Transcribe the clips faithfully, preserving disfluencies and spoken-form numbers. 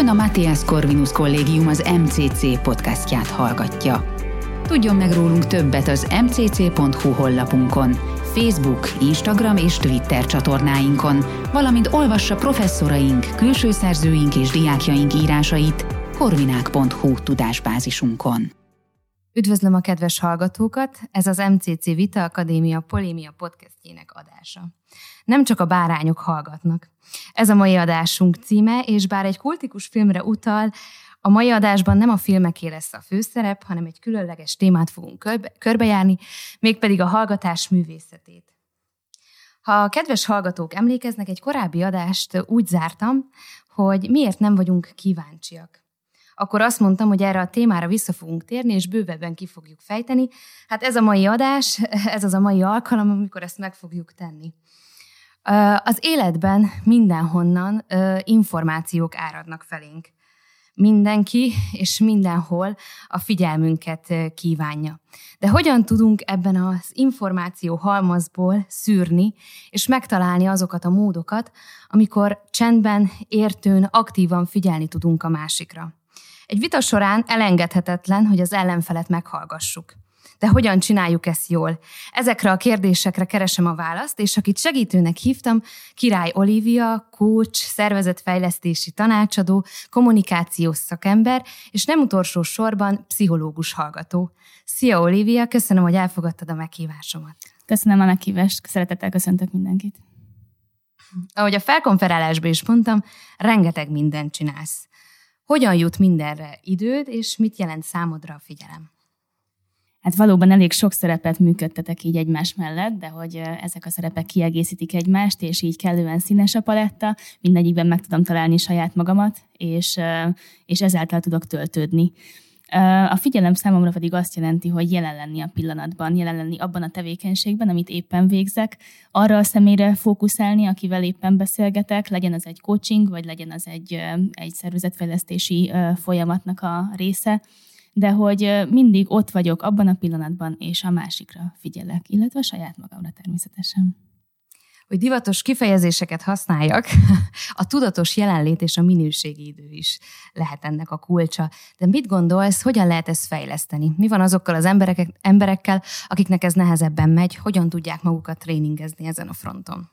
Ön a Matthias Corvinus Kollégium az em cé cé podcastját hallgatja. Tudjon meg rólunk többet az em cé cé pont hu honlapunkon, Facebook, Instagram és Twitter csatornáinkon, valamint olvassa professzoraink, külső szerzőink és diákjaink írásait corvinák pont hu tudásbázisunkon. Üdvözlöm a kedves hallgatókat, ez az em cé cé Vita Akadémia Polémia podcastjének adása. Nem csak a bárányok hallgatnak. Ez a mai adásunk címe, és bár egy kultikus filmre utal, a mai adásban nem a filmeké lesz a főszerep, hanem egy különleges témát fogunk körbe, körbejárni, mégpedig a hallgatás művészetét. Ha a kedves hallgatók emlékeznek, egy korábbi adást úgy zártam, hogy miért nem vagyunk kíváncsiak. Akkor azt mondtam, hogy erre a témára vissza fogunk térni, és bővebben ki fogjuk fejteni. Hát ez a mai adás, ez az a mai alkalom, amikor ezt meg fogjuk tenni. Az életben mindenhonnan információk áradnak felénk. Mindenki és mindenhol a figyelmünket kívánja. De hogyan tudunk ebben az információ halmazból szűrni, és megtalálni azokat a módokat, amikor csendben, értőn, aktívan figyelni tudunk a másikra? Egy vita során elengedhetetlen, hogy az ellenfelet meghallgassuk. De hogyan csináljuk ezt jól? Ezekre a kérdésekre keresem a választ, és akit segítőnek hívtam, Király Olivia, coach, szervezetfejlesztési tanácsadó, kommunikációs szakember, és nem utolsó sorban pszichológus hallgató. Szia Olivia, köszönöm, hogy elfogadtad a meghívásomat. Köszönöm a meghívást, szeretettel köszöntök mindenkit. Ahogy a felkonferálásban is mondtam, rengeteg mindent csinálsz. Hogyan jut mindenre időd, és mit jelent számodra a figyelem? Hát valóban elég sok szerepet működtetek így egymás mellett, de hogy ezek a szerepek kiegészítik egymást, és így kellően színes a paletta, mindegyikben meg tudom találni saját magamat, és, és ezáltal tudok töltődni. A figyelem számomra pedig azt jelenti, hogy jelen lenni a pillanatban, jelen lenni abban a tevékenységben, amit éppen végzek, arra a személyre fókuszálni, akivel éppen beszélgetek, legyen az egy coaching, vagy legyen az egy, egy szervezetfejlesztési folyamatnak a része, de hogy mindig ott vagyok abban a pillanatban, és a másikra figyelek, illetve a saját magamra természetesen. Hogy divatos kifejezéseket használjak, a tudatos jelenlét és a minőségi idő is lehet ennek a kulcsa. De mit gondolsz, hogyan lehet ezt fejleszteni? Mi van azokkal az emberek, emberekkel, akiknek ez nehezebben megy, hogyan tudják magukat tréningezni ezen a fronton?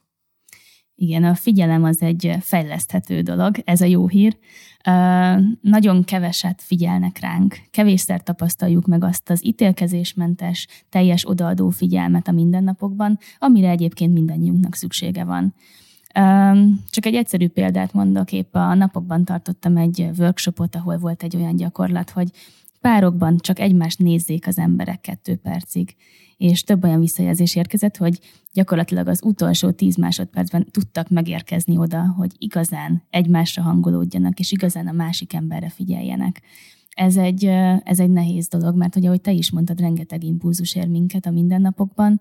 Igen, a figyelem az egy fejleszthető dolog, ez a jó hír. Uh, nagyon keveset figyelnek ránk, kevésszer tapasztaljuk meg azt az ítélkezésmentes, teljes odaadó figyelmet a mindennapokban, amire egyébként mindannyiunknak szüksége van. Uh, csak egy egyszerű példát mondok, épp a napokban tartottam egy workshopot, ahol volt egy olyan gyakorlat, hogy párokban csak egymást nézzék az emberek kettő percig. És több olyan visszajelzés érkezett, hogy gyakorlatilag az utolsó tíz másodpercben tudtak megérkezni oda, hogy igazán egymásra hangolódjanak, és igazán a másik emberre figyeljenek. Ez egy, ez egy nehéz dolog, mert hogy ahogy te is mondtad, rengeteg impulzus ér minket a mindennapokban,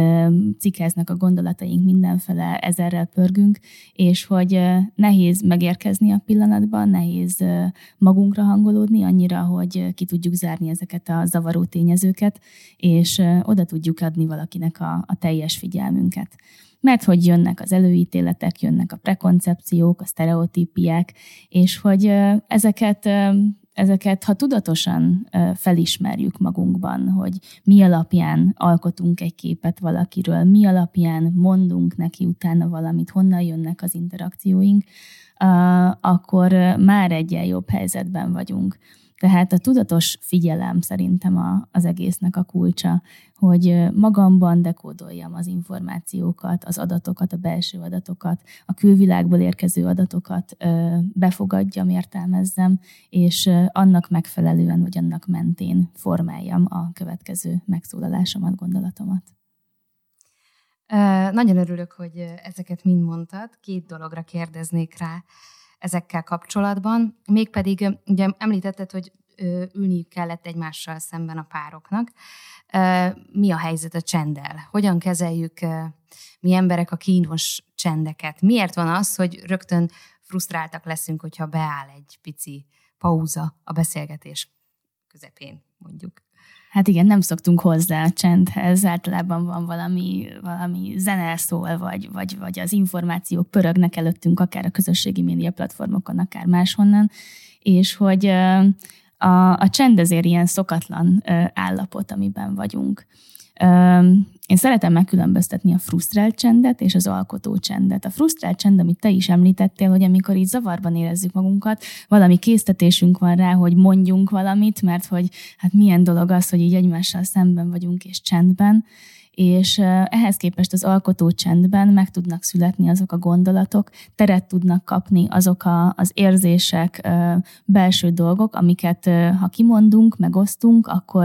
cikáznak a gondolataink mindenfele, ezerrel pörgünk, és hogy nehéz megérkezni a pillanatban, nehéz magunkra hangolódni annyira, hogy ki tudjuk zárni ezeket a zavaró tényezőket, és oda tudjuk adni valakinek a, a teljes figyelmünket. Mert hogy jönnek az előítéletek, jönnek a prekoncepciók, a sztereotípiák, és hogy ezeket... Ezeket, ha tudatosan felismerjük magunkban, hogy mi alapján alkotunk egy képet valakiről, mi alapján mondunk neki utána valamit, honnan jönnek az interakcióink, akkor már egyen jobb helyzetben vagyunk. Tehát a tudatos figyelem szerintem a, az egésznek a kulcsa, hogy magamban dekódoljam az információkat, az adatokat, a belső adatokat, a külvilágból érkező adatokat befogadjam, értelmezzem, és annak megfelelően, vagy annak mentén formáljam a következő megszólalásomat, gondolatomat. Nagyon örülök, hogy ezeket mind mondtad. Két dologra kérdeznék rá ezekkel kapcsolatban. Mégpedig ugye említetted, hogy ülniük kellett egymással szemben a pároknak. Mi a helyzet a csenddel? Hogyan kezeljük mi emberek a kínos csendeket? Miért van az, hogy rögtön frusztráltak leszünk, hogyha beáll egy pici pauza a beszélgetés közepén, mondjuk? Hát igen, nem szoktunk hozzá a csendhez, általában van valami, valami zene szól, vagy, vagy, vagy az információk pörögnek előttünk, akár a közösségi média platformokon, akár máshonnan, és hogy a, a csend azért ilyen szokatlan állapot, amiben vagyunk. Én szeretem megkülönböztetni a frusztrált csendet és az alkotó csendet. A frusztrált csend, amit te is említettél, hogy amikor így zavarban érezzük magunkat, valami késztetésünk van rá, hogy mondjunk valamit, mert hogy hát milyen dolog az, hogy így egymással szemben vagyunk és csendben, és ehhez képest az alkotó csendben meg tudnak születni azok a gondolatok, teret tudnak kapni azok a, az érzések, belső dolgok, amiket ha kimondunk, megosztunk, akkor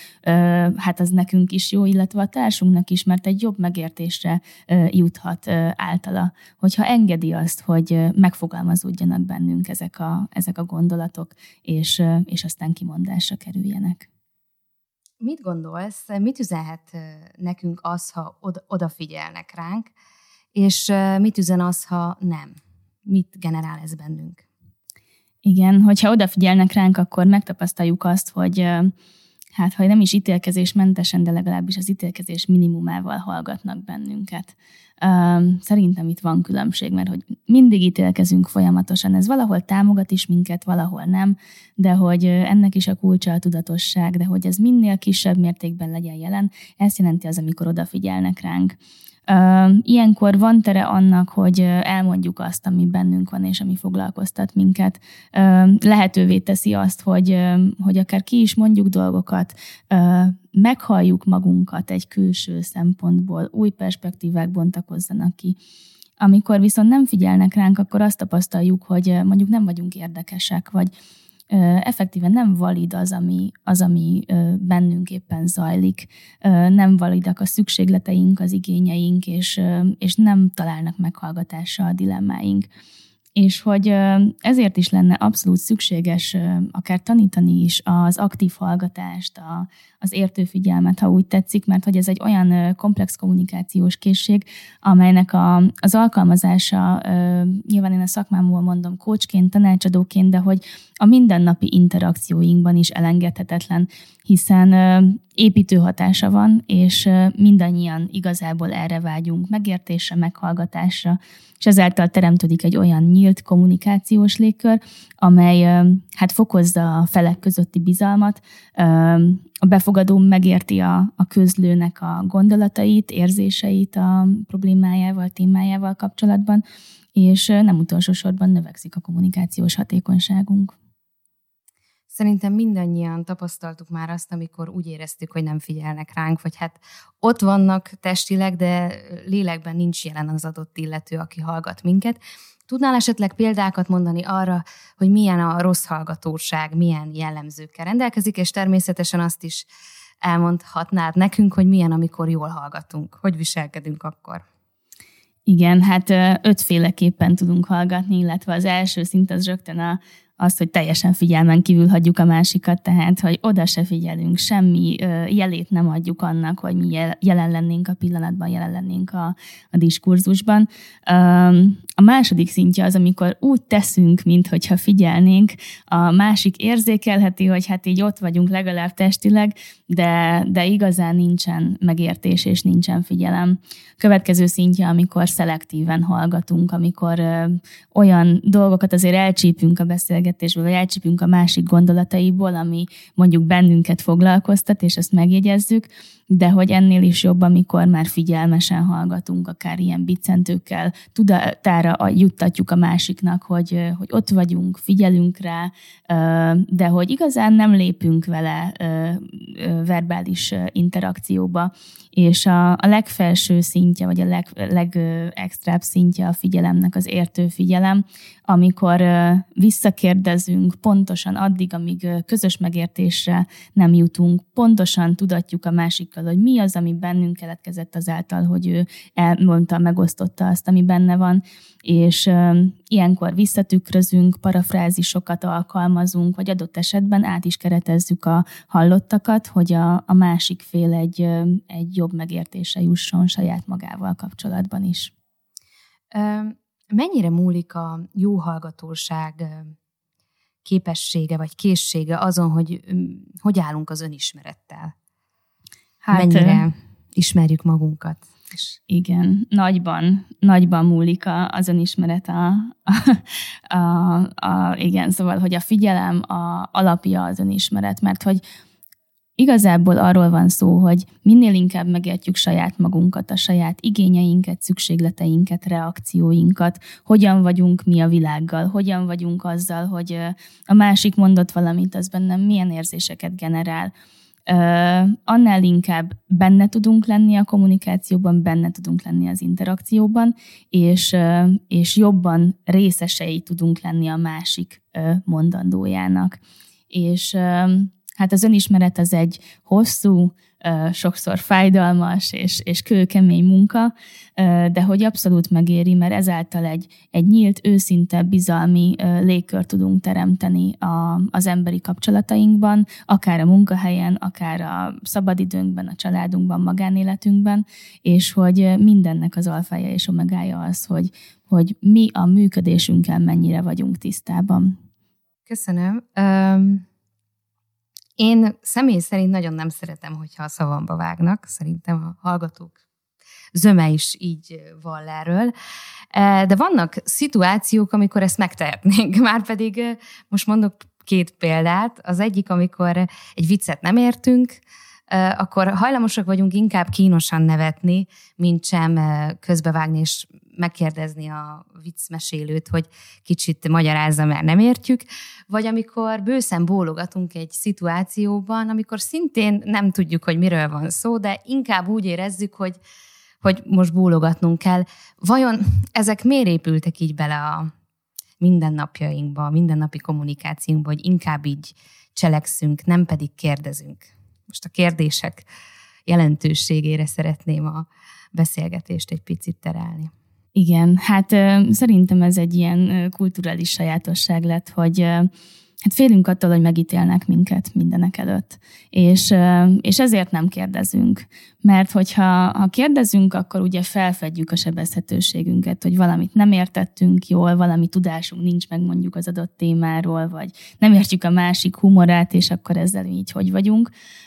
hát az nekünk is jó, illetve a társunknak is, mert egy jobb megértésre juthat általa, hogyha engedi azt, hogy megfogalmazódjanak bennünk ezek a, ezek a gondolatok, és, és aztán kimondásra kerüljenek. Mit gondolsz, mit üzenhet nekünk az, ha oda, odafigyelnek ránk, és mit üzen az, ha nem? Mit generál ez bennünk? Igen, hogyha odafigyelnek ránk, akkor megtapasztaljuk azt, hogy hát ha nem is ítélkezésmentesen, de legalábbis az ítélkezés minimumával hallgatnak bennünket. Szerintem itt van különbség, mert hogy mindig ítélkezünk folyamatosan. Ez valahol támogat is minket, valahol nem, de hogy ennek is a kulcsa a tudatosság, de hogy ez minél kisebb mértékben legyen jelen, ezt jelenti az, amikor odafigyelnek ránk. Ilyenkor van tere annak, hogy elmondjuk azt, ami bennünk van, és ami foglalkoztat minket. Lehetővé teszi azt, hogy, hogy akár ki is mondjuk dolgokat, meghalljuk magunkat egy külső szempontból, új perspektívák bontakozzanak ki. Amikor viszont nem figyelnek ránk, akkor azt tapasztaljuk, hogy mondjuk nem vagyunk érdekesek, vagy effektíven nem valid az, ami, az, ami bennünk éppen zajlik. Nem validak a szükségleteink, az igényeink, és, és nem találnak meghallgatásra a dilemmáink. És hogy ezért is lenne abszolút szükséges akár tanítani is az aktív hallgatást, a, az értő figyelmet, ha úgy tetszik, mert hogy ez egy olyan komplex kommunikációs készség, amelynek a, az alkalmazása, nyilván én a szakmámból mondom coachként, tanácsadóként, de hogy a mindennapi interakcióinkban is elengedhetetlen, hiszen építő hatása van, és mindannyian igazából erre vágyunk, megértésre, meghallgatásra, és ezáltal teremtődik egy olyan nyílt kommunikációs légkör, amely hát fokozza a felek közötti bizalmat, a befogadó megérti a, a közlőnek a gondolatait, érzéseit a problémájával, témájával kapcsolatban, és nem utolsó sorban növekszik a kommunikációs hatékonyságunk. Szerintem mindannyian tapasztaltuk már azt, amikor úgy éreztük, hogy nem figyelnek ránk, vagy hát ott vannak testileg, de lélekben nincs jelen az adott illető, aki hallgat minket. Tudnál esetleg példákat mondani arra, hogy milyen a rossz hallgatóság, milyen jellemzőkkel rendelkezik, és természetesen azt is elmondhatnád nekünk, hogy milyen, amikor jól hallgatunk, hogy viselkedünk akkor? Igen, hát ötféleképpen tudunk hallgatni, illetve az első szint az rögtön a azt, hogy teljesen figyelmen kívül hagyjuk a másikat, tehát, hogy oda se figyelünk, semmi jelét nem adjuk annak, hogy mi jelen lennénk a pillanatban, jelen lennénk a, a diskurzusban. A második szintje az, amikor úgy teszünk, minthogyha figyelnénk, a másik érzékelheti, hogy hát így ott vagyunk legalább testileg, de, de igazán nincsen megértés és nincsen figyelem. Következő szintje, amikor szelektíven hallgatunk, amikor olyan dolgokat azért elcsípünk a beszélgetésből, vagy elcsípünk a másik gondolataiból, ami mondjuk bennünket foglalkoztat, és ezt megjegyezzük, de hogy ennél is jobb, amikor már figyelmesen hallgatunk, akár ilyen biccentőkkel, tudatára juttatjuk a másiknak, hogy, hogy ott vagyunk, figyelünk rá, de hogy igazán nem lépünk vele verbális interakcióba, és a, a legfelső szintje, vagy a leg, legextrább szintje a figyelemnek az értő figyelem, amikor visszakérdezünk pontosan addig, amíg közös megértésre nem jutunk, pontosan tudatjuk a másikkal, hogy mi az, ami bennünk keletkezett azáltal, hogy ő elmondta, megosztotta azt, ami benne van, és ilyenkor visszatükrözünk, parafrázisokat alkalmazunk, vagy adott esetben át is keretezzük a hallottakat, hogy a, a másik fél egy, egy jobb megértése jusson saját magával kapcsolatban is. Mennyire múlik a jó hallgatóság képessége vagy készsége azon, hogy hogy állunk az önismerettel? Hát, mennyire ismerjük magunkat? És... Igen, nagyban, nagyban múlik a, az önismeret a, a, a, a, igen, szóval, hogy a figyelem a alapja az önismeret, mert hogy igazából arról van szó, hogy minél inkább megértjük saját magunkat, a saját igényeinket, szükségleteinket, reakcióinkat, hogyan vagyunk mi a világgal, hogyan vagyunk azzal, hogy a másik mondott valamit, az bennem milyen érzéseket generál. Uh, annál inkább benne tudunk lenni a kommunikációban, benne tudunk lenni az interakcióban, és, uh, és jobban részesei tudunk lenni a másik uh, mondandójának. És uh, hát az önismeret az egy hosszú, sokszor fájdalmas és, és kőkemény munka, de hogy abszolút megéri, mert ezáltal egy, egy nyílt, őszinte, bizalmi légkört tudunk teremteni a, az emberi kapcsolatainkban, akár a munkahelyen, akár a szabadidőnkben, a családunkban, magánéletünkben, és hogy mindennek az alfája és omegája az, hogy, hogy mi a működésünkkel mennyire vagyunk tisztában. Köszönöm. Um... Én személy szerint nagyon nem szeretem, hogyha a szavamba vágnak. Szerintem a hallgatók zöme is így vall erről. De vannak szituációk, amikor ezt megtehetnénk. Márpedig most mondok két példát. Az egyik, amikor egy viccet nem értünk, akkor hajlamosak vagyunk inkább kínosan nevetni, mint sem közbevágni és megkérdezni a viccmesélőt, hogy kicsit magyarázza, mert nem értjük, vagy amikor bőszen bólogatunk egy szituációban, amikor szintén nem tudjuk, hogy miről van szó, de inkább úgy érezzük, hogy, hogy most bólogatnunk kell. Vajon ezek miért épültek így bele a mindennapjainkba, a mindennapi kommunikációnkba, hogy inkább így cselekszünk, nem pedig kérdezünk? Most a kérdések jelentőségére szeretném a beszélgetést egy picit terelni. Igen, hát szerintem ez egy ilyen kulturális sajátosság lett, hogy hát félünk attól, hogy megítélnek minket mindenek előtt. És, és ezért nem kérdezünk. Mert hogyha ha kérdezünk, akkor ugye felfedjük a sebezhetőségünket, hogy valamit nem értettünk jól, valami tudásunk nincs meg mondjuk az adott témáról, vagy nem értjük a másik humorát, és akkor ezzel így hogy vagyunk.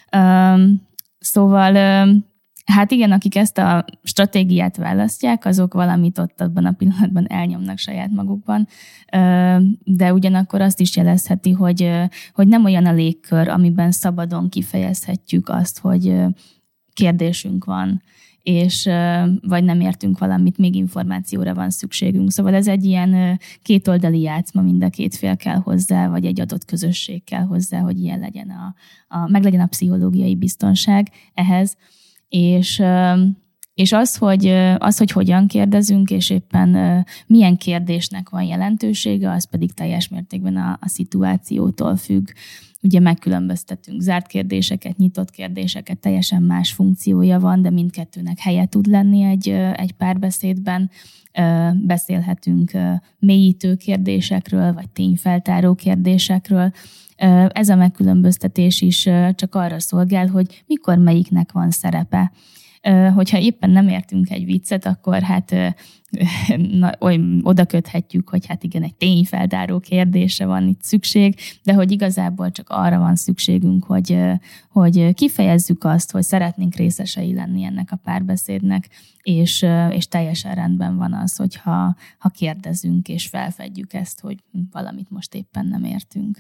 Szóval... Hát igen, akik ezt a stratégiát választják, azok valamit ott abban a pillanatban elnyomnak saját magukban, de ugyanakkor azt is jelezheti, hogy, hogy nem olyan a légkör, amiben szabadon kifejezhetjük azt, hogy kérdésünk van, és vagy nem értünk valamit, még információra van szükségünk. Szóval ez egy ilyen kétoldali játszma, mind a két fél kell hozzá, vagy egy adott közösség kell hozzá, hogy ilyen legyen a, a, meg legyen a pszichológiai biztonság ehhez. És, és az, hogy, az, hogy hogyan kérdezünk, és éppen milyen kérdésnek van jelentősége, az pedig teljes mértékben a, a szituációtól függ. Ugye megkülönböztetünk zárt kérdéseket, nyitott kérdéseket, teljesen más funkciója van, de mindkettőnek helye tud lenni egy, egy párbeszédben. Beszélhetünk mélyítő kérdésekről, vagy tényfeltáró kérdésekről. Ez a megkülönböztetés is csak arra szolgál, hogy mikor melyiknek van szerepe. Hogyha éppen nem értünk egy viccet, akkor hát na, olyan, oda köthetjük, hogy hát igen, egy tényfeltáró kérdésre van itt szükség, de hogy igazából csak arra van szükségünk, hogy, hogy kifejezzük azt, hogy szeretnénk részesei lenni ennek a párbeszédnek, és, és teljesen rendben van az, hogyha ha kérdezünk és felfedjük ezt, hogy valamit most éppen nem értünk.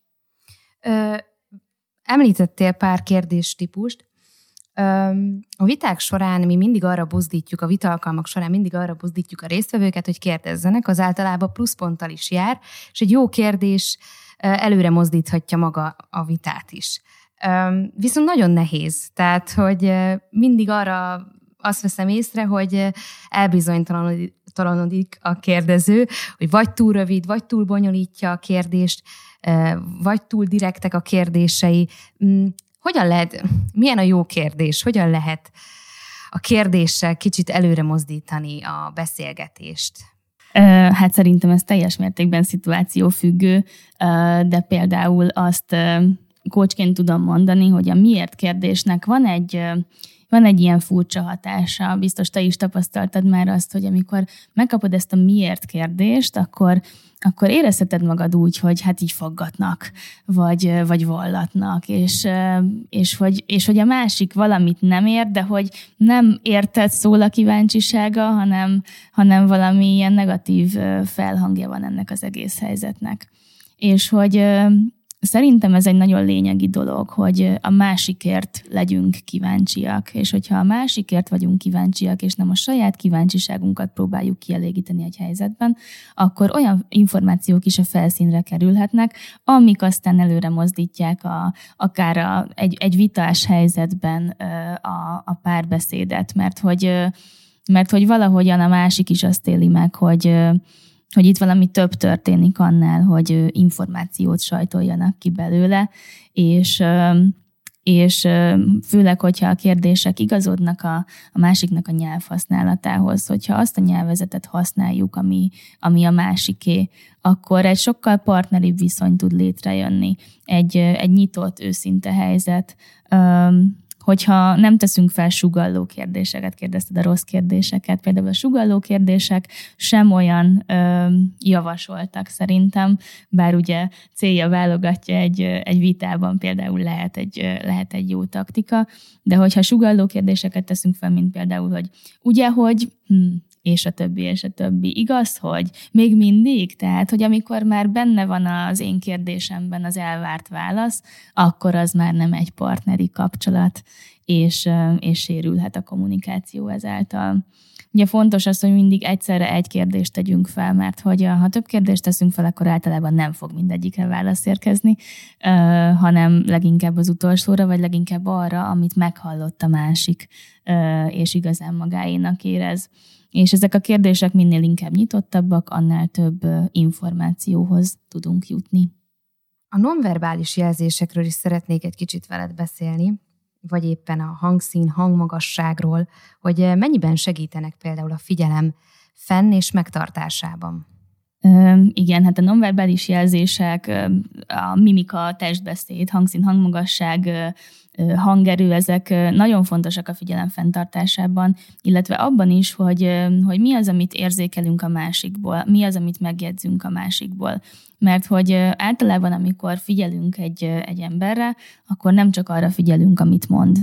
Ö, említettél pár kérdéstípust. A viták során mi mindig arra buzdítjuk, a vitaalkalmak során mindig arra buzdítjuk a résztvevőket, hogy kérdezzenek, az általában pluszponttal is jár, és egy jó kérdés előre mozdíthatja maga a vitát is. Viszont nagyon nehéz, tehát, hogy mindig arra azt veszem észre, hogy elbizonytalanodik a kérdező, hogy vagy túl rövid, vagy túl bonyolítja a kérdést, vagy túl direktek a kérdései. Hogyan lehet, milyen a jó kérdés, hogyan lehet a kérdéssel kicsit előre mozdítani a beszélgetést? Hát szerintem ez teljes mértékben szituációfüggő, de például azt coachként tudom mondani, hogy a miért kérdésnek van egy van egy ilyen furcsa hatása, biztos te is tapasztaltad már azt, hogy amikor megkapod ezt a miért kérdést, akkor, akkor érezheted magad úgy, hogy hát így faggatnak, vagy, vagy vallatnak, és, és, hogy, és hogy a másik valamit nem ért, de hogy nem érted szól a kíváncsisága, hanem, hanem valami ilyen negatív felhangja van ennek az egész helyzetnek. És hogy szerintem ez egy nagyon lényegi dolog, hogy a másikért legyünk kíváncsiak, és hogyha a másikért vagyunk kíváncsiak, és nem a saját kíváncsiságunkat próbáljuk kielégíteni egy helyzetben, akkor olyan információk is a felszínre kerülhetnek, amik aztán előre mozdítják a, akár a, egy, egy vitás helyzetben a, a párbeszédet, mert hogy, mert hogy valahogyan a másik is azt éli meg, hogy hogy itt valami több történik annál, hogy információt sajtoljanak ki belőle, és, és főleg, hogyha a kérdések igazodnak a, a másiknak a nyelvhasználatához, hogyha azt a nyelvezetet használjuk, ami, ami a másiké, akkor egy sokkal partneribb viszony tud létrejönni, egy, egy nyitott, őszinte helyzet, hogyha nem teszünk fel sugalló kérdéseket, kérdezted a rossz kérdéseket, például a sugalló kérdések sem olyan ö, javasoltak szerintem, bár ugye célja válogatja egy, egy vitában például lehet egy, lehet egy jó taktika, de hogyha sugalló kérdéseket teszünk fel, mint például, hogy ugye, hogy hm, és a többi, és a többi. Igaz, hogy még mindig? Tehát, hogy amikor már benne van az én kérdésemben az elvárt válasz, akkor az már nem egy partneri kapcsolat, és, és sérülhet a kommunikáció ezáltal. Ugye fontos az, hogy mindig egyszerre egy kérdést tegyünk fel, mert hogy ha több kérdést teszünk fel, akkor általában nem fog mindegyikre válasz érkezni, hanem leginkább az utolsóra, vagy leginkább arra, amit meghallott a másik, és igazán magáénak érez. És ezek a kérdések minél inkább nyitottabbak, annál több információhoz tudunk jutni. A nonverbális jelzésekről is szeretnék egy kicsit veled beszélni, vagy éppen a hangszín, hangmagasságról, hogy mennyiben segítenek például a figyelem fenn- és megtartásában. Igen, hát a nonverbális jelzések, a mimika, a testbeszéd, hangszín, hangmagasság, hangerő, ezek nagyon fontosak a figyelem fenntartásában, illetve abban is, hogy, hogy mi az, amit érzékelünk a másikból, mi az, amit megjegyzünk a másikból. Mert hogy általában, amikor figyelünk egy, egy emberre, akkor nem csak arra figyelünk, amit mond,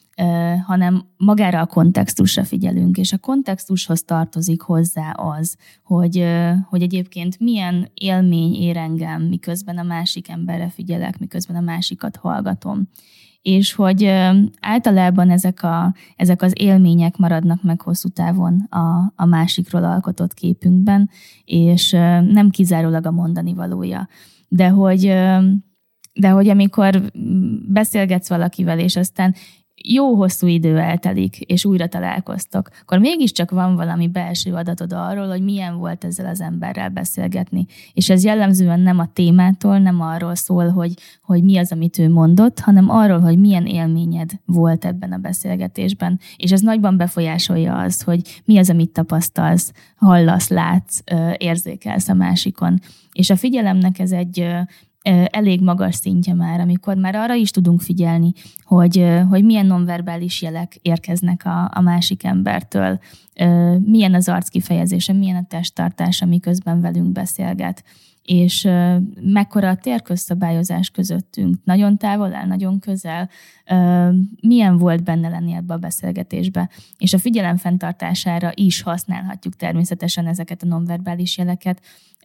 hanem magára a kontextusra figyelünk, és a kontextushoz tartozik hozzá az, hogy, hogy egyébként milyen élmény ér engem, miközben a másik emberre figyelek, miközben a másikat hallgatom. És hogy általában ezek, a, ezek az élmények maradnak meg hosszú távon a, a másikról alkotott képünkben, és nem kizárólag a mondani valója. De hogy, de hogy amikor beszélgetsz valakivel, és aztán jó hosszú idő eltelik, és újra találkoztok, akkor mégiscsak van valami belső adatod arról, hogy milyen volt ezzel az emberrel beszélgetni. És ez jellemzően nem a témától, nem arról szól, hogy, hogy mi az, amit ő mondott, hanem arról, hogy milyen élményed volt ebben a beszélgetésben. És ez nagyban befolyásolja az, hogy mi az, amit tapasztalsz, hallasz, látsz, érzékelsz a másikon. És a figyelemnek ez egy elég magas szintje már, amikor már arra is tudunk figyelni, hogy, hogy milyen nonverbális jelek érkeznek a, a másik embertől, milyen az arckifejezése, milyen a testtartása, miközben velünk beszélget, és mekkora a térközszabályozás közöttünk, nagyon távol áll, nagyon közel, milyen volt benne lenni ebbe a beszélgetésbe. És a figyelem fenntartására is használhatjuk természetesen ezeket a nonverbális jeleket,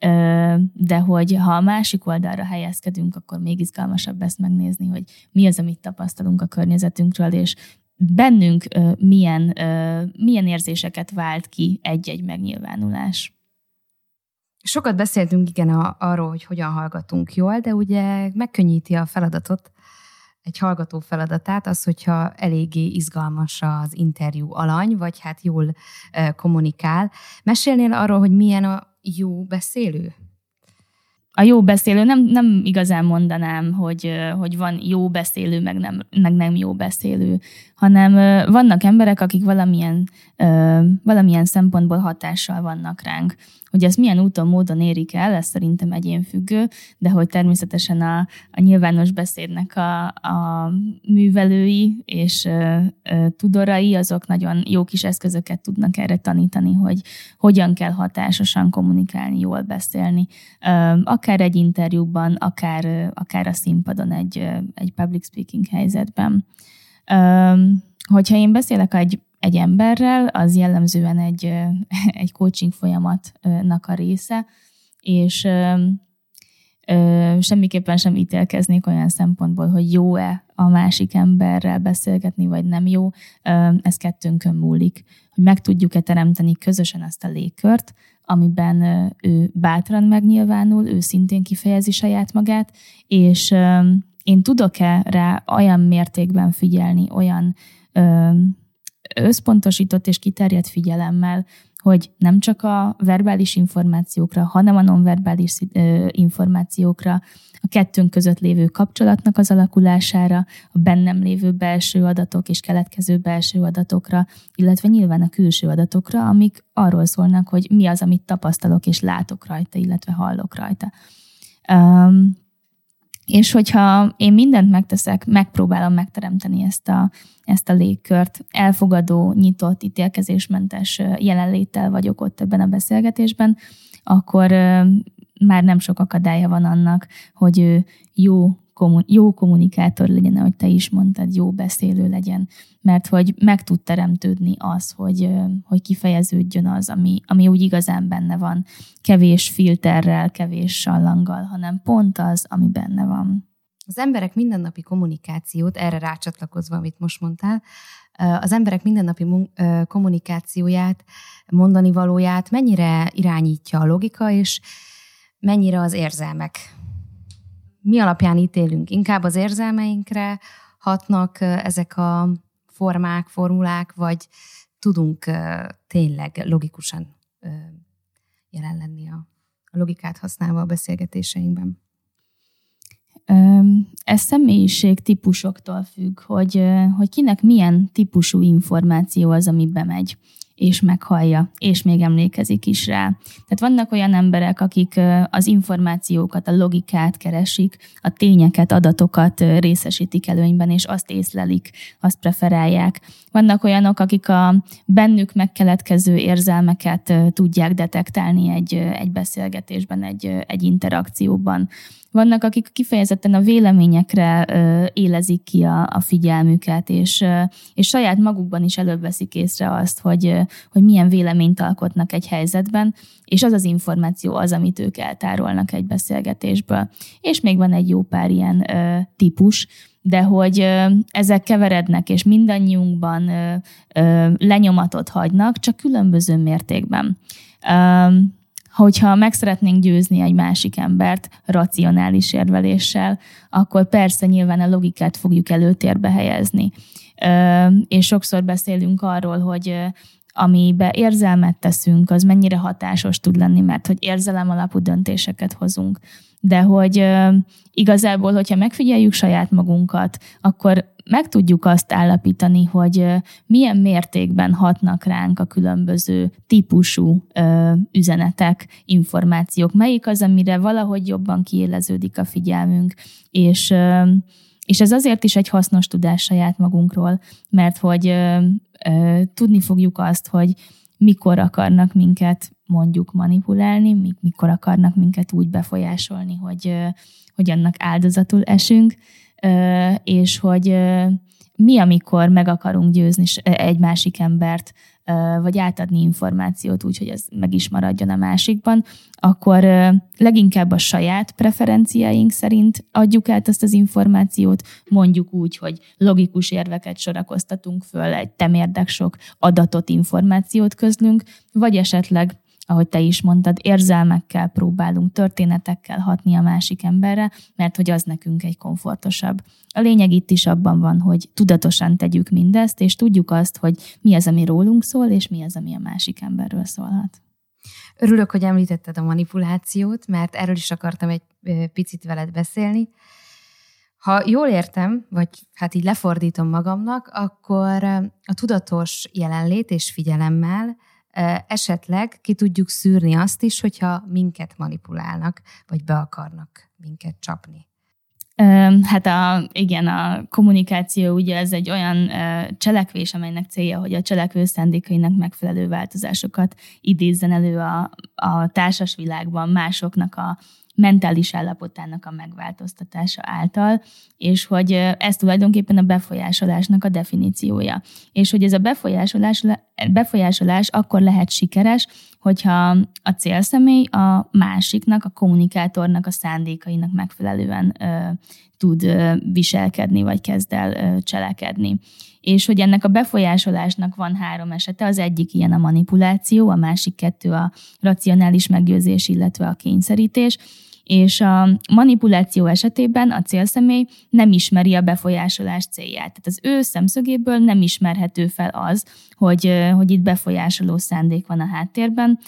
de hogy ha a másik oldalra helyezkedünk, akkor még izgalmasabb ezt megnézni, hogy mi az, amit tapasztalunk a környezetünkről, és bennünk milyen, milyen érzéseket vált ki egy-egy megnyilvánulás. Sokat beszéltünk igen a, arról, hogy hogyan hallgatunk jól, de ugye megkönnyíti a feladatot, egy hallgató feladatát az, hogyha eléggé izgalmas az interjú alany, vagy hát jól uh, kommunikál. Mesélnél arról, hogy milyen a jó beszélő? A jó beszélő, nem, nem igazán mondanám, hogy, hogy van jó beszélő, meg nem, meg nem jó beszélő, hanem vannak emberek, akik valamilyen, valamilyen szempontból hatással vannak ránk. hogy ez milyen úton, módon érik el, ez szerintem egyénfüggő, de hogy természetesen a, a nyilvános beszédnek a, a művelői és ö, ö, tudorai, azok nagyon jó kis eszközöket tudnak erre tanítani, hogy hogyan kell hatásosan kommunikálni, jól beszélni. Ö, akár egy interjúban, akár, akár a színpadon egy, egy public speaking helyzetben. Ö, hogyha én beszélek egy egy emberrel, az jellemzően egy, egy coaching folyamatnak a része, és ö, ö, semmiképpen sem ítélkeznék olyan szempontból, hogy jó-e a másik emberrel beszélgetni, vagy nem jó. Ö, ez kettőnkön múlik, hogy meg tudjuk-e teremteni közösen azt a légkört, amiben ö, ő bátran megnyilvánul, ő szintén kifejezi saját magát, és ö, én tudok-e rá olyan mértékben figyelni, olyan ö, összpontosított és kiterjedt figyelemmel, hogy nem csak a verbális információkra, hanem a nonverbális információkra, a kettőnk között lévő kapcsolatnak az alakulására, a bennem lévő belső adatok és keletkező belső adatokra, illetve nyilván a külső adatokra, amik arról szólnak, hogy mi az, amit tapasztalok és látok rajta, illetve hallok rajta. Um, És hogyha én mindent megteszek, megpróbálom megteremteni ezt a, ezt a légkört, elfogadó, nyitott, ítélkezésmentes jelenléttel vagyok ott ebben a beszélgetésben, akkor már nem sok akadálya van annak, hogy ő jó, jó kommunikátor legyen, ahogy te is mondtad, jó beszélő legyen, mert hogy meg tud teremtődni az, hogy, hogy kifejeződjön az, ami, ami úgy igazán benne van, kevés filterrel, kevés sallanggal, hanem pont az, ami benne van. Az emberek mindennapi kommunikációt, erre rácsatlakozva, amit most mondtál, az emberek mindennapi kommunikációját, mondani valóját mennyire irányítja a logika, és mennyire az érzelmek? Mi alapján ítélünk? Inkább az érzelmeinkre hatnak ezek a formák, formulák, vagy tudunk tényleg logikusan jelen lenni a logikát használva a beszélgetéseinkben? Ez személyiség típusoktól függ, hogy, hogy kinek milyen típusú információ az, ami bemegy, és meghallja, és még emlékezik is rá. Tehát vannak olyan emberek, akik az információkat, a logikát keresik, a tényeket, adatokat részesítik előnyben, és azt észlelik, azt preferálják. Vannak olyanok, akik a bennük megkeletkező érzelmeket tudják detektálni egy, egy beszélgetésben, egy, egy interakcióban. Vannak, akik kifejezetten a véleményekre ö, élezik ki a, a figyelmüket, és, ö, és saját magukban is előbb veszik észre azt, hogy, ö, hogy milyen véleményt alkotnak egy helyzetben, és az az információ az, amit ők eltárolnak egy beszélgetésből. És még van egy jó pár ilyen ö, típus, de hogy ö, ezek keverednek, és mindannyiunkban ö, ö, lenyomatot hagynak, csak különböző mértékben. Ö, Hogyha meg szeretnénk győzni egy másik embert racionális érveléssel, akkor persze nyilván a logikát fogjuk előtérbe helyezni. És sokszor beszélünk arról, hogy amibe érzelmet teszünk, az mennyire hatásos tud lenni, mert hogy érzelem alapú döntéseket hozunk. De hogy igazából, hogyha megfigyeljük saját magunkat, akkor meg tudjuk azt állapítani, hogy milyen mértékben hatnak ránk a különböző típusú ö, üzenetek, információk. Melyik az, amire valahogy jobban kiéleződik a figyelmünk, és, ö, és ez azért is egy hasznos tudás saját magunkról, mert hogy ö, ö, tudni fogjuk azt, hogy mikor akarnak minket mondjuk manipulálni, mikor akarnak minket úgy befolyásolni, hogy, hogy annak áldozatul esünk, és hogy mi, amikor meg akarunk győzni egy másik embert, vagy átadni információt úgy, hogy ez meg is maradjon a másikban, akkor leginkább a saját preferenciáink szerint adjuk át ezt az információt, mondjuk úgy, hogy logikus érveket sorakoztatunk föl, egy temérdek sok adatot, információt közlünk, vagy esetleg, ahogy te is mondtad, érzelmekkel próbálunk, történetekkel hatni a másik emberre, mert hogy az nekünk egy komfortosabb. A lényeg itt is abban van, hogy tudatosan tegyük mindezt, és tudjuk azt, hogy mi az, ami rólunk szól, és mi az, ami a másik emberről szólhat. Örülök, hogy említetted a manipulációt, mert erről is akartam egy picit veled beszélni. Ha jól értem, vagy hát így lefordítom magamnak, akkor a tudatos jelenlét és figyelemmel esetleg ki tudjuk szűrni azt is, hogyha minket manipulálnak, vagy be akarnak minket csapni. Hát a, igen, a kommunikáció ugye ez egy olyan cselekvés, amelynek célja, hogy a cselekvő szándékainak megfelelő változásokat idézzen elő a, a társas világban másoknak a mentális állapotának a megváltoztatása által, és hogy ez tulajdonképpen a befolyásolásnak a definíciója. És hogy ez a befolyásolás, befolyásolás akkor lehet sikeres, hogyha a célszemély a másiknak, a kommunikátornak a szándékainak megfelelően ö, tud ö, viselkedni, vagy kezd el ö, cselekedni. És hogy ennek a befolyásolásnak van három esete, az egyik ilyen a manipuláció, a másik kettő a racionális meggyőzés, illetve a kényszerítés, és a manipuláció esetében a célszemély nem ismeri a befolyásolás célját. Tehát az ő szemszögéből nem ismerhető fel az, hogy, hogy itt befolyásoló szándék van a háttérben,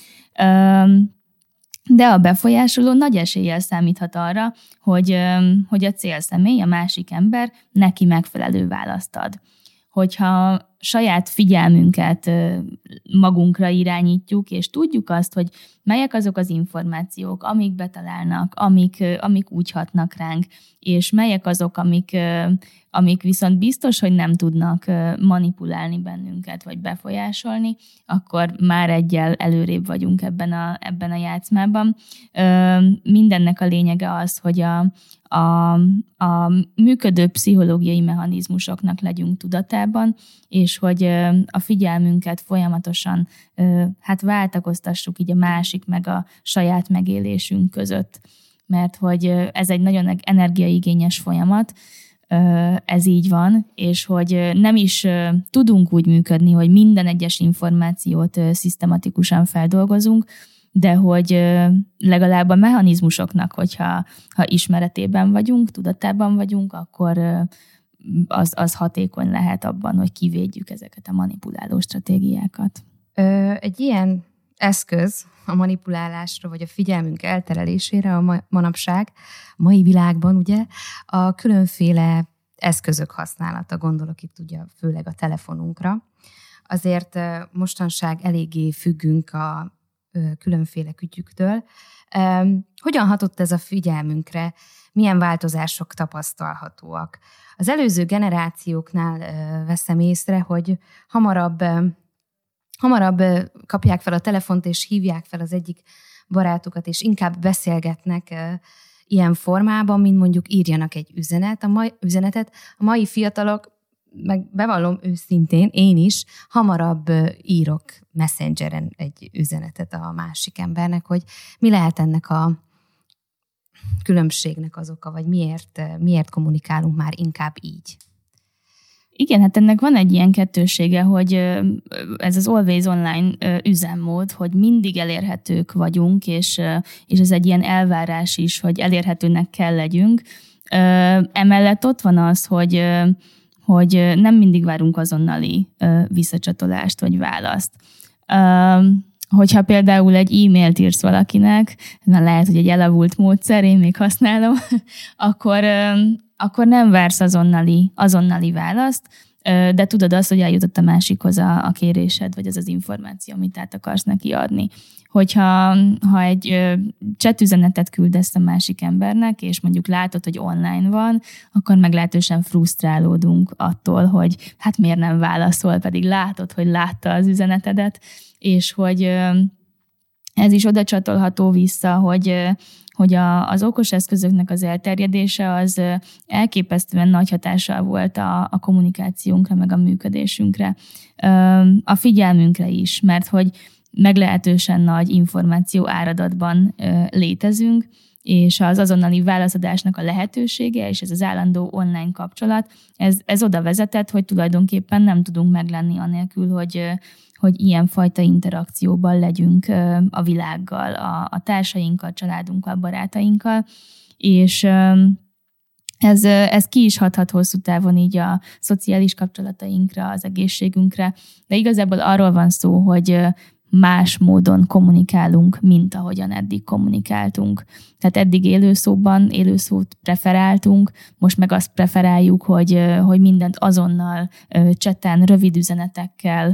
de a befolyásoló nagy eséllyel számíthat arra, hogy, hogy a célszemély, a másik ember neki megfelelő választ ad. Hogyha saját figyelmünket magunkra irányítjuk, és tudjuk azt, hogy melyek azok az információk, amik betalálnak, amik, amik úgy hatnak ránk, és melyek azok, amik, amik viszont biztos, hogy nem tudnak manipulálni bennünket, vagy befolyásolni, akkor már egyel előrébb vagyunk ebben a, ebben a játszmában. Mindennek a lényege az, hogy a, a, a működő pszichológiai mechanizmusoknak legyünk tudatában, és hogy a figyelmünket folyamatosan hát váltakoztassuk így a másik meg a saját megélésünk között. Mert hogy ez egy nagyon energiaigényes folyamat, ez így van, és hogy nem is tudunk úgy működni, hogy minden egyes információt szisztematikusan feldolgozunk, de hogy legalább a mechanizmusoknak, hogyha ha ismeretében vagyunk, tudatában vagyunk, akkor az, az hatékony lehet abban, hogy kivédjük ezeket a manipuláló stratégiákat. Ö, egy ilyen eszköz a manipulálásra, vagy a figyelmünk elterelésére a manapság, a mai világban ugye a különféle eszközök használata, gondolok itt ugye főleg a telefonunkra. Azért mostanság eléggé függünk a különféle kütyüktől. Hogyan hatott ez a figyelmünkre? Milyen változások tapasztalhatóak? Az előző generációknál veszem észre, hogy hamarabb, hamarabb kapják fel a telefont, és hívják fel az egyik barátukat, és inkább beszélgetnek ilyen formában, mint mondjuk írjanak egy üzenet, a mai, üzenetet. A mai fiatalok, meg bevallom őszintén, én is hamarabb írok Messengeren egy üzenetet a másik embernek, hogy mi lehet ennek a különbségnek az oka, vagy miért, miért kommunikálunk már inkább így. Igen, hát ennek van egy ilyen kettősége, hogy ez az always online üzemmód, hogy mindig elérhetők vagyunk, és, és ez egy ilyen elvárás is, hogy elérhetőnek kell legyünk. Emellett ott van az, hogy hogy nem mindig várunk azonnali visszacsatolást vagy választ. Hogyha például egy e-mailt írsz valakinek, na lehet, hogy egy elavult módszer, én még használom, akkor, akkor nem vársz azonnali, azonnali választ, de tudod azt, hogy eljutott a másikhoz a, a kérésed, vagy az az információ, amit át akarsz neki adni. Hogyha ha egy chat üzenetet küldesz a másik embernek, és mondjuk látod, hogy online van, akkor meglehetősen frusztrálódunk attól, hogy hát miért nem válaszol, pedig látod, hogy látta az üzenetedet, és hogy ez is oda csatolható vissza, hogy, hogy a, az okos eszközöknek az elterjedése az elképesztően nagy hatással volt a, a kommunikációnkra, meg a működésünkre, a figyelmünkre is, mert hogy meglehetősen nagy információ áradatban létezünk, és az azonnali válaszadásnak a lehetősége, és ez az állandó online kapcsolat, ez, ez oda vezetett, hogy tulajdonképpen nem tudunk meglenni anélkül, hogy, hogy ilyenfajta interakcióban legyünk a világgal, a, a társainkkal, családunkkal, barátainkkal, és ez, ez ki is hathat hosszú távon így a szociális kapcsolatainkra, az egészségünkre, de igazából arról van szó, hogy más módon kommunikálunk, mint ahogyan eddig kommunikáltunk. Tehát eddig élőszóban, élőszót preferáltunk, most meg azt preferáljuk, hogy, hogy mindent azonnal chatten, rövid üzenetekkel,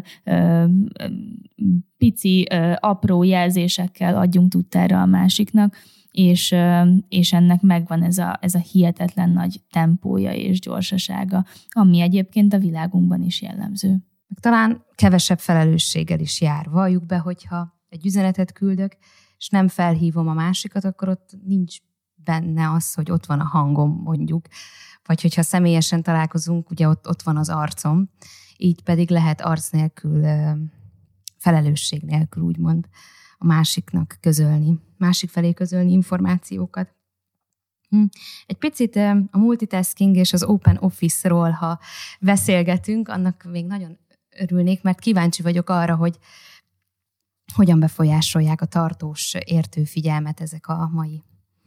pici, apró jelzésekkel adjunk tudtára a másiknak, és, és ennek megvan ez a, ez a hihetetlen nagy tempója és gyorsasága, ami egyébként a világunkban is jellemző. Talán kevesebb felelősséggel is jár. Valljuk be, hogyha egy üzenetet küldök, és nem felhívom a másikat, akkor ott nincs benne az, hogy ott van a hangom, mondjuk. Vagy hogyha személyesen találkozunk, ugye ott, ott van az arcom, így pedig lehet arc nélkül, felelősség nélkül, úgymond, a másiknak közölni, másik felé közölni információkat. Egy picit a multitasking és az open office-ról, ha beszélgetünk, annak még nagyon örülnék, mert kíváncsi vagyok arra, hogy hogyan befolyásolják a tartós értő figyelmet ezek a mai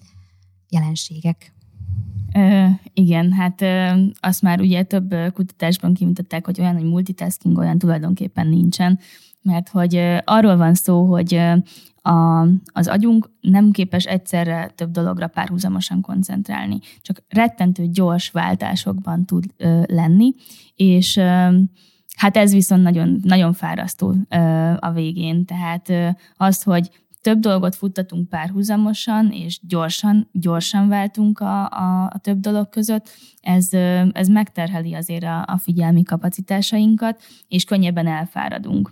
jelenségek. Ö, igen, hát ö, azt már ugye több kutatásban kimutatták, hogy olyan, hogy multitasking olyan tulajdonképpen nincsen, mert hogy ö, arról van szó, hogy ö, a, az agyunk nem képes egyszerre több dologra párhuzamosan koncentrálni, csak rettentő gyors váltásokban tud ö, lenni, és ö, hát ez viszont nagyon, nagyon fárasztó ö, a végén, tehát ö, az, hogy több dolgot futtatunk párhuzamosan, és gyorsan, gyorsan váltunk a, a, a több dolog között, ez, ez megterheli azért a, a figyelmi kapacitásainkat, és könnyebben elfáradunk.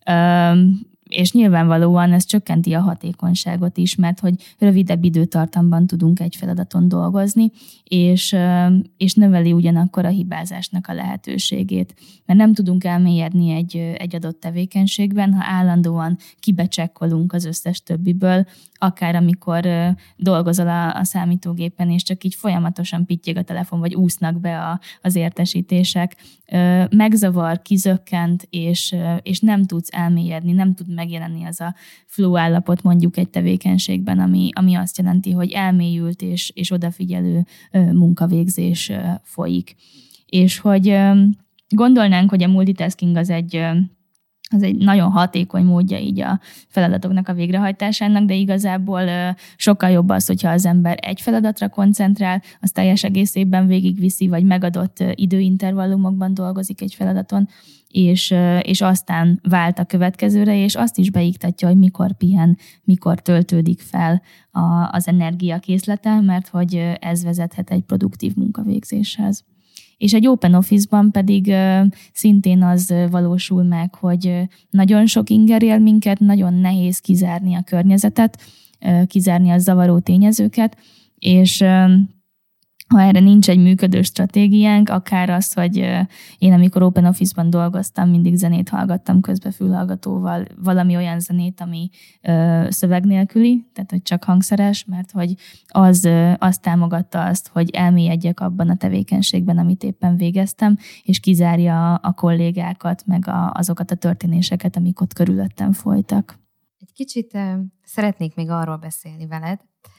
Üm, és nyilvánvalóan ez csökkenti a hatékonyságot is, mert hogy rövidebb időtartamban tudunk egy feladaton dolgozni, és, és növeli ugyanakkor a hibázásnak a lehetőségét. Mert nem tudunk elmélyedni egy, egy adott tevékenységben, ha állandóan kibecsekkolunk az összes többiből, akár amikor dolgozol a, a számítógépen, és csak így folyamatosan pittyeg a telefon, vagy úsznak be a, az értesítések, megzavar, kizökkent, és, és nem tudsz elmélyedni, nem tud megjelenni az a flow állapot mondjuk egy tevékenységben, ami, ami azt jelenti, hogy elmélyült és, és odafigyelő munkavégzés folyik. És hogy gondolnánk, hogy a multitasking az egy az egy nagyon hatékony módja így a feladatoknak a végrehajtásának, de igazából sokkal jobb az, hogyha az ember egy feladatra koncentrál, az teljes egészében végigviszi, vagy megadott időintervallumokban dolgozik egy feladaton, és, és aztán vált a következőre, és azt is beiktatja, hogy mikor pihen, mikor töltődik fel a, az energiakészlete, mert hogy ez vezethet egy produktív munkavégzéshez. És egy open office-ban pedig uh, szintén az valósul meg, hogy uh, nagyon sok inger él minket, nagyon nehéz kizárni a környezetet, uh, kizárni a zavaró tényezőket, és uh, ha erre nincs egy működő stratégiánk, akár az, hogy uh, én amikor open office-ban dolgoztam, mindig zenét hallgattam közbefülhallgatóval, valami olyan zenét, ami uh, szöveg nélküli, tehát hogy csak hangszeres, mert hogy az, uh, az támogatta azt, hogy elmélyedjek abban a tevékenységben, amit éppen végeztem, és kizárja a, a kollégákat, meg a, azokat a történéseket, amik ott körülöttem folytak. Egy kicsit uh, szeretnék még arról beszélni veled,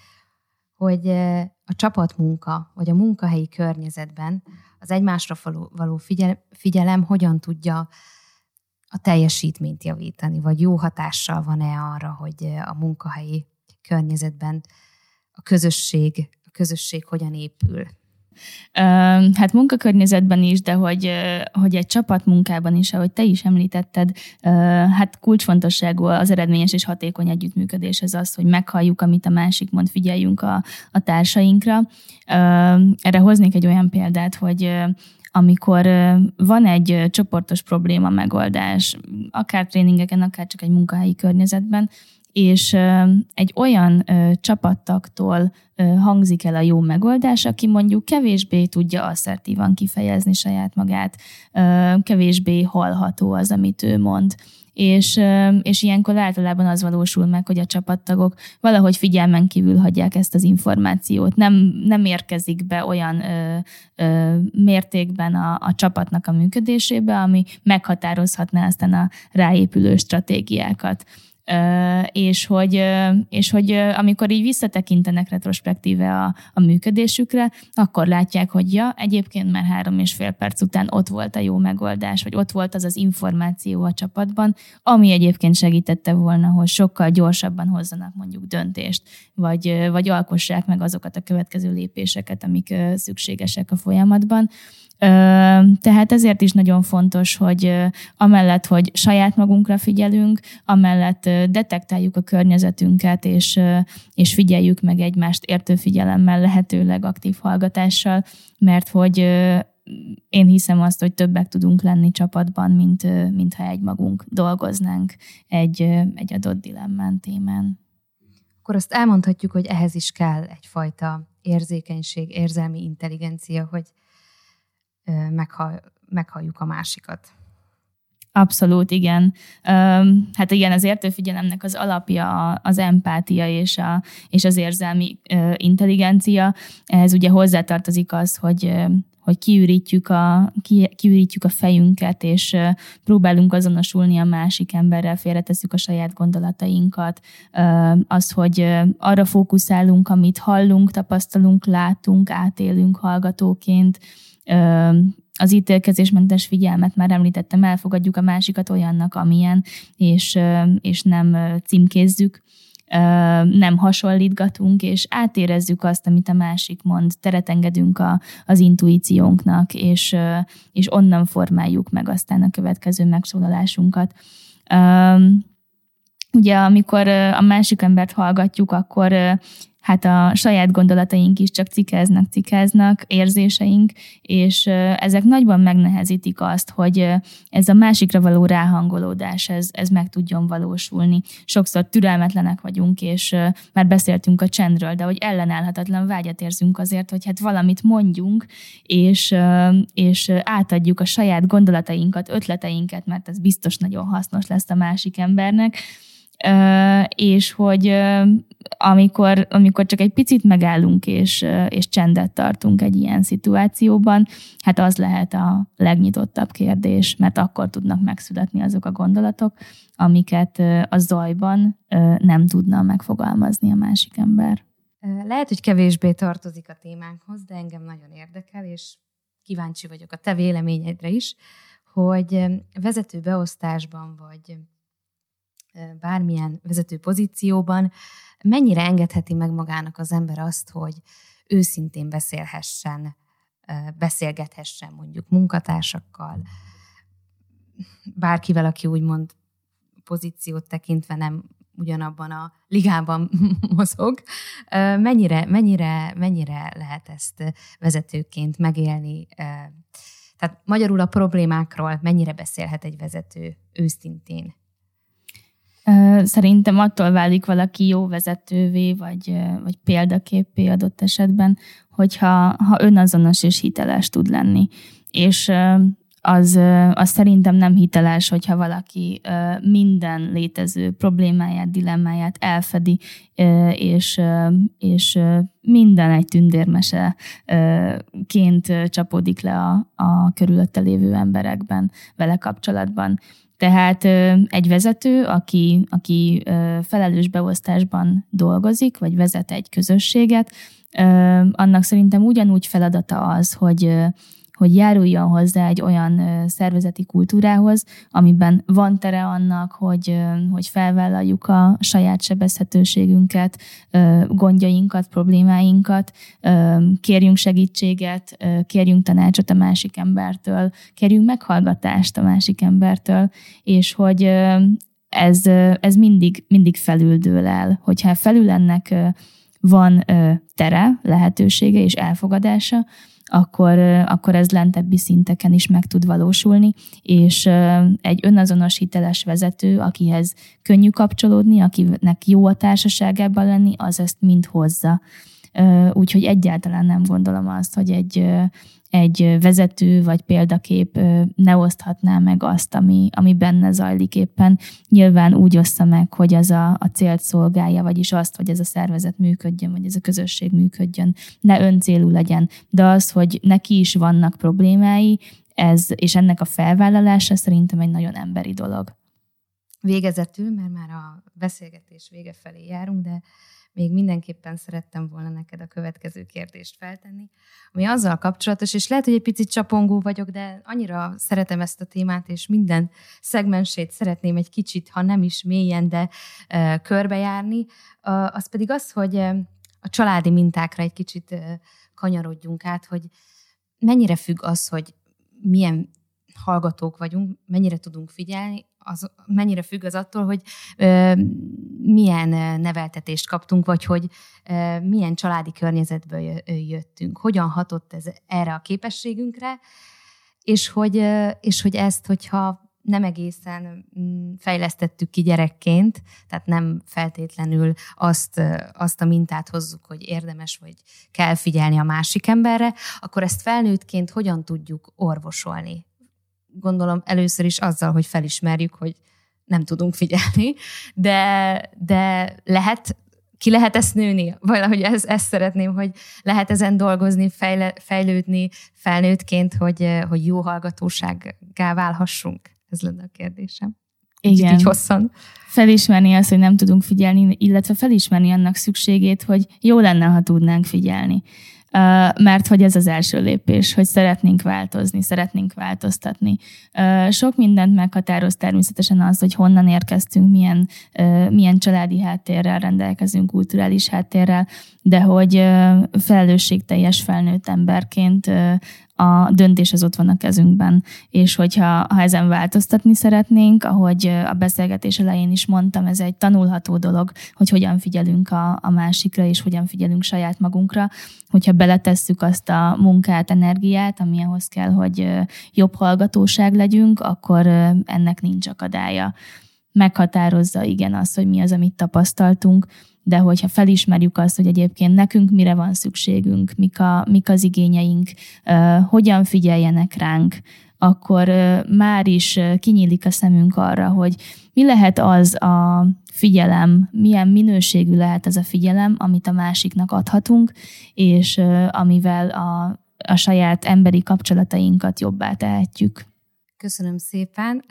hogy a csapatmunka, vagy a munkahelyi környezetben az egymásra való figyelem hogyan tudja a teljesítményt javítani, vagy jó hatással van-e arra, hogy a munkahelyi környezetben a közösség, a közösség hogyan épül? Hát munkakörnyezetben is, de hogy, hogy egy csapatmunkában is, ahogy te is említetted, hát kulcsfontosságú az eredményes és hatékony együttműködéshez az, hogy meghalljuk, amit a másik mond, figyeljünk a, a társainkra. Erre hoznék egy olyan példát, hogy amikor van egy csoportos probléma megoldás, akár tréningeken, akár csak egy munkahelyi környezetben, és egy olyan csapattagtól hangzik el a jó megoldás, aki mondjuk kevésbé tudja asszertívan kifejezni saját magát, kevésbé hallható az, amit ő mond. És, és ilyenkor általában az valósul meg, hogy a csapattagok valahogy figyelmen kívül hagyják ezt az információt. Nem, nem érkezik be olyan ö, ö, mértékben a, a csapatnak a működésébe, ami meghatározhatná aztán a ráépülő stratégiákat. és hogy, és hogy amikor így visszatekintenek retrospektíve a, a működésükre, akkor látják, hogy ja, egyébként már három és fél perc után ott volt a jó megoldás, vagy ott volt az az információ a csapatban, ami egyébként segítette volna, hogy sokkal gyorsabban hozzanak mondjuk döntést, vagy, vagy alkossák meg azokat a következő lépéseket, amik szükségesek a folyamatban. Tehát ezért is nagyon fontos, hogy amellett, hogy saját magunkra figyelünk, amellett detektáljuk a környezetünket, és, és figyeljük meg egymást értő figyelemmel, lehetőleg aktív hallgatással, mert hogy én hiszem azt, hogy többek tudunk lenni csapatban, mint, mint ha egymagunk dolgoznánk egy, egy adott dilemmán, témán. Akkor azt elmondhatjuk, hogy ehhez is kell egyfajta érzékenység, érzelmi intelligencia, hogy Meghall, meghalljuk a másikat. Abszolút, igen. Hát igen, az értőfigyelemnek az alapja az empátia és, a, és az érzelmi intelligencia. Ehhez ugye hozzátartozik az, hogy, hogy kiürítjük a, ki, kiürítjük a fejünket, és próbálunk azonosulni a másik emberrel, félretesszük a saját gondolatainkat. Az, hogy arra fókuszálunk, amit hallunk, tapasztalunk, látunk, átélünk hallgatóként. Az ítélkezésmentes figyelmet már említettem, elfogadjuk a másikat olyannak, amilyen, és, és nem címkézzük, nem hasonlítgatunk, és átérezzük azt, amit a másik mond, teret engedünk a, az intuíciónknak, és, és onnan formáljuk meg aztán a következő megszólalásunkat. Ugye, amikor a másik embert hallgatjuk, akkor hát a saját gondolataink is csak cikáznak, cikáznak, érzéseink, és ezek nagyban megnehezítik azt, hogy ez a másikra való ráhangolódás, ez, ez meg tudjon valósulni. Sokszor türelmetlenek vagyunk, és már beszéltünk a csendről, de hogy ellenállhatatlan vágyat érzünk azért, hogy hát valamit mondjunk, és, és átadjuk a saját gondolatainkat, ötleteinket, mert ez biztos nagyon hasznos lesz a másik embernek, Uh, és hogy uh, amikor, amikor csak egy picit megállunk és, uh, és csendet tartunk egy ilyen szituációban, hát az lehet a legnyitottabb kérdés, mert akkor tudnak megszületni azok a gondolatok, amiket uh, a zajban uh, nem tudna megfogalmazni a másik ember. Lehet, hogy kevésbé tartozik a témánkhoz, de engem nagyon érdekel, és kíváncsi vagyok a te véleményedre is, hogy vezető beosztásban vagy bármilyen vezető pozícióban mennyire engedheti meg magának az ember azt, hogy őszintén beszélhessen, beszélgethessen mondjuk munkatársakkal, bárkivel, aki úgymond pozíciót tekintve nem ugyanabban a ligában mozog. Mennyire, mennyire, mennyire lehet ezt vezetőként megélni? Tehát magyarul a problémákról mennyire beszélhet egy vezető őszintén? Szerintem attól válik valaki jó vezetővé, vagy, vagy példaképé adott esetben, hogyha ha önazonos és hiteles tud lenni. És az, az szerintem nem hiteles, hogyha valaki minden létező problémáját, dilemmáját elfedi, és, és minden egy tündérmeseként csapódik le a, a körülötte lévő emberekben, vele kapcsolatban. Tehát egy vezető, aki, aki felelős beosztásban dolgozik, vagy vezet egy közösséget, annak szerintem ugyanúgy feladata az, hogy, hogy járuljon hozzá egy olyan szervezeti kultúrához, amiben van tere annak, hogy, hogy felvállaljuk a saját sebezhetőségünket, gondjainkat, problémáinkat, kérjünk segítséget, kérjünk tanácsot a másik embertől, kérjünk meghallgatást a másik embertől, és hogy ez, ez mindig, mindig felüldől el. Hogyha felül ennek van tere, lehetősége és elfogadása, akkor, akkor ez lentebbi szinteken is meg tud valósulni, és egy önazonos hiteles vezető, akihez könnyű kapcsolódni, akinek jó a társaságában lenni, az ezt mind hozza. Úgyhogy egyáltalán nem gondolom azt, hogy egy, egy vezető vagy példakép ne oszthatná meg azt, ami, ami benne zajlik éppen. Nyilván úgy ossza meg, hogy az a, a célt szolgálja, vagyis azt, hogy ez a szervezet működjön, vagy ez a közösség működjön, ne öncélú legyen. De az, hogy neki is vannak problémái, ez, és ennek a felvállalása szerintem egy nagyon emberi dolog. Végezetül, mert már a beszélgetés vége felé járunk, de még mindenképpen szerettem volna neked a következő kérdést feltenni, ami azzal kapcsolatos, és lehet, hogy egy picit csapongó vagyok, de annyira szeretem ezt a témát, és minden szegmensét szeretném egy kicsit, ha nem is mélyen, de uh, körbejárni. Uh, az pedig az, hogy uh, a családi mintákra egy kicsit uh, kanyarodjunk át, hogy mennyire függ az, hogy milyen hallgatók vagyunk, mennyire tudunk figyelni, az, mennyire függ az attól, hogy ö, milyen neveltetést kaptunk, vagy hogy ö, milyen családi környezetből jöttünk. Hogyan hatott ez erre a képességünkre, és hogy, ö, és hogy ezt, hogyha nem egészen fejlesztettük ki gyerekként, tehát nem feltétlenül azt, azt a mintát hozzuk, hogy érdemes, vagy kell figyelni a másik emberre, akkor ezt felnőttként hogyan tudjuk orvosolni? Gondolom először is azzal, hogy felismerjük, hogy nem tudunk figyelni, de, de lehet, ki lehet ezt nőni? Valahogy ezt, ezt szeretném, hogy lehet ezen dolgozni, fejle, fejlődni felnőttként, hogy, hogy jó hallgatósággá válhassunk? Ez lenne a kérdésem. Igen. Így hosszan. Felismerni azt, hogy nem tudunk figyelni, illetve felismerni annak szükségét, hogy jó lenne, ha tudnánk figyelni. Mert hogy ez az első lépés, hogy szeretnénk változni, szeretnénk változtatni. Sok mindent meghatároz természetesen az, hogy honnan érkeztünk, milyen, milyen családi háttérrel rendelkezünk, kulturális háttérrel, de hogy felelősségteljes felnőtt emberként a döntés az ott van a kezünkben, és hogyha ha ezen változtatni szeretnénk, ahogy a beszélgetés elején is mondtam, ez egy tanulható dolog, hogy hogyan figyelünk a, a másikra, és hogyan figyelünk saját magunkra, hogyha beletesszük azt a munkát, energiát, ami ahhoz kell, hogy jobb hallgatóság legyünk, akkor ennek nincs akadálya. Meghatározza igen azt, hogy mi az, amit tapasztaltunk, de hogyha felismerjük azt, hogy egyébként nekünk mire van szükségünk, mik, a, mik az igényeink, uh, hogyan figyeljenek ránk, akkor uh, már is uh, kinyílik a szemünk arra, hogy mi lehet az a figyelem, milyen minőségű lehet ez a figyelem, amit a másiknak adhatunk, és uh, amivel a, a saját emberi kapcsolatainkat jobbá tehetjük. Köszönöm szépen.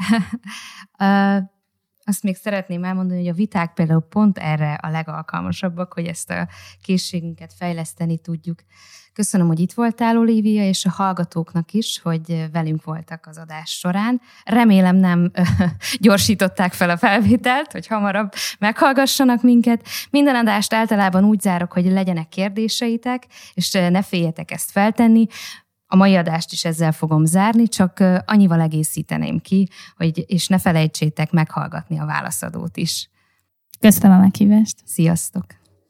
uh... Azt még szeretném elmondani, hogy a viták például pont erre a legalkalmasabbak, hogy ezt a készségünket fejleszteni tudjuk. Köszönöm, hogy itt voltál, Olivia, és a hallgatóknak is, hogy velünk voltak az adás során. Remélem nem gyorsították fel a felvételt, hogy hamarabb meghallgassanak minket. Minden adást általában úgy zárok, hogy legyenek kérdéseitek, és ne féljetek ezt feltenni. A mai adást is ezzel fogom zárni, csak annyival egészíteném ki, hogy, és ne felejtsétek meghallgatni a válaszadót is. Köszönöm a meghívást. Sziasztok!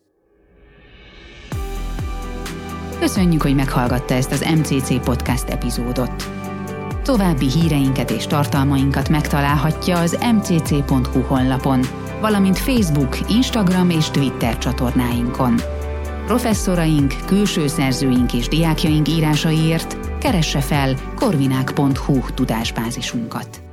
Köszönjük, hogy meghallgatta ezt az em cé cé Podcast epizódot. További híreinket és tartalmainkat megtalálhatja az em cé cé pont hu honlapon, valamint Facebook, Instagram és Twitter csatornáinkon. Professzoraink, külső szerzőink és diákjaink írásaiért keresse fel korvinák pont hu tudásbázisunkat.